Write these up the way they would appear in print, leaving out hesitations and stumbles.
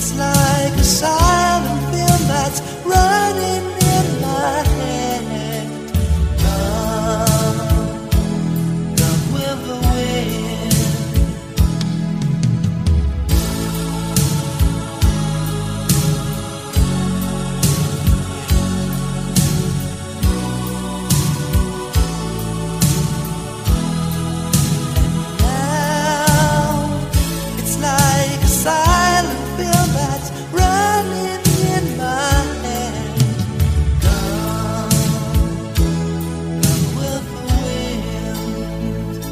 It's like a silent film that's running in my head. Come with the wind. And now it's like a silent film that's running in my head. Come with the wind.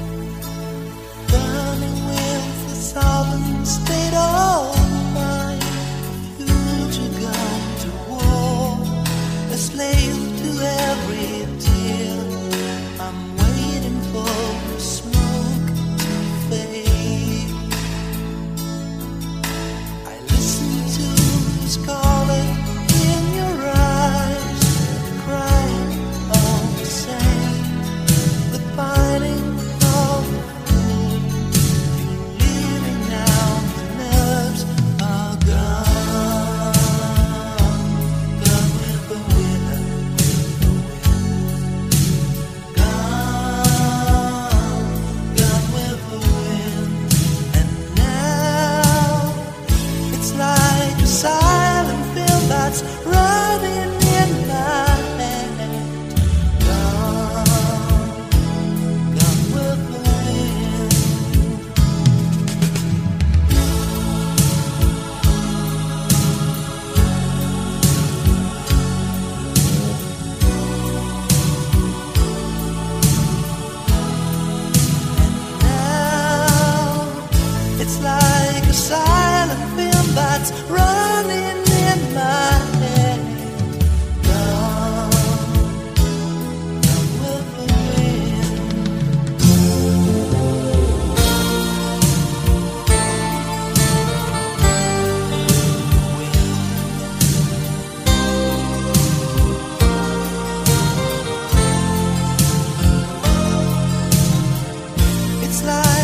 Burning with the southern state of mind. Future gone to war, a slave to every tear. I'm waiting for the smoke to fade. I listen to the scarlet in your eyes, crying all the same. The fighting of the fool, you leaving now, the nerves are gone. Gone with the wind, gone with the wind. And now it's like a silent film that's running in my head. Gone with the wind. Now it's like a silent film that's running in my head. Gone with the wind. It's like